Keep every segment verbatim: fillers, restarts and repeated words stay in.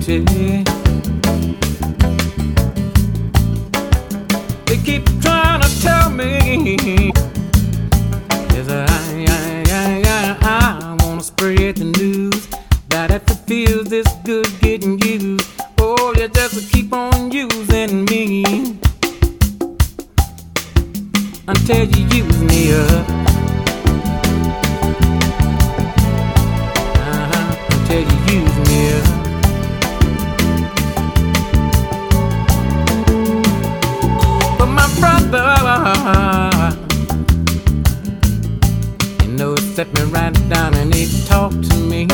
beauty. They keep trying to tell me, yes, I, I, I, I, I wanna spread the news that if it feels this good getting used, oh, you just keep on using me until you use me up. Uh-huh, until you use me up. But my brother, you know, he set me right down and he talked to me.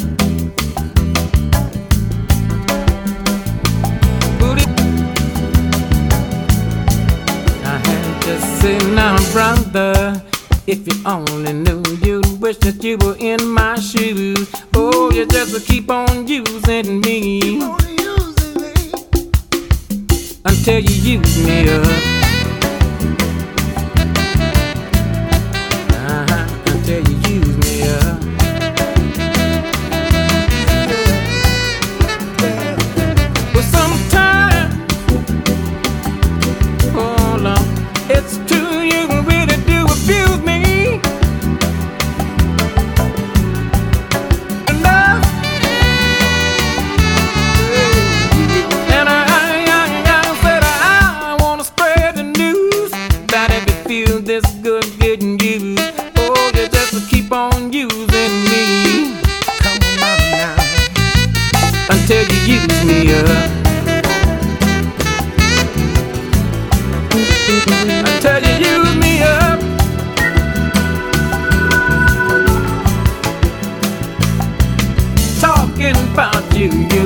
Say now, brother, if you only knew, you'd wish that you were in my shoes. Oh, you just keep on using me, keep on using me until you use me up. Uh-huh, until you use me up. Well, sometimes, hold on. It's true, you really do abuse me. Enough. And I, I, I said I wanna spread the news that if it feels this good getting used, oh, you just keep on using me. Come on, mama, now, until you use me up. Until you use me up. Talking about you, you